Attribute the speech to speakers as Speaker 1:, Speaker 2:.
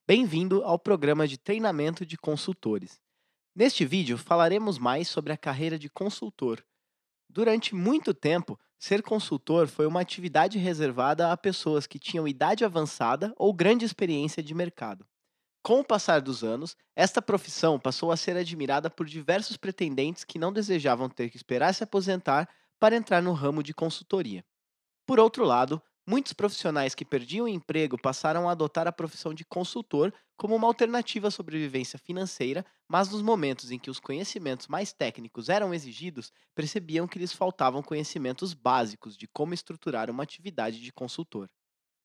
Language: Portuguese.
Speaker 1: Bem-vindo ao programa de treinamento de consultores. Neste vídeo falaremos mais sobre a carreira de consultor. Durante muito tempo, ser consultor foi uma atividade reservada a pessoas que tinham idade avançada ou grande experiência de mercado. Com o passar dos anos, esta profissão passou a ser admirada por diversos pretendentes que não desejavam ter que esperar se aposentar para entrar no ramo de consultoria. Por outro lado, muitos profissionais que perdiam o emprego passaram a adotar a profissão de consultor como uma alternativa à sobrevivência financeira, mas nos momentos em que os conhecimentos mais técnicos eram exigidos, percebiam que lhes faltavam conhecimentos básicos de como estruturar uma atividade de consultor.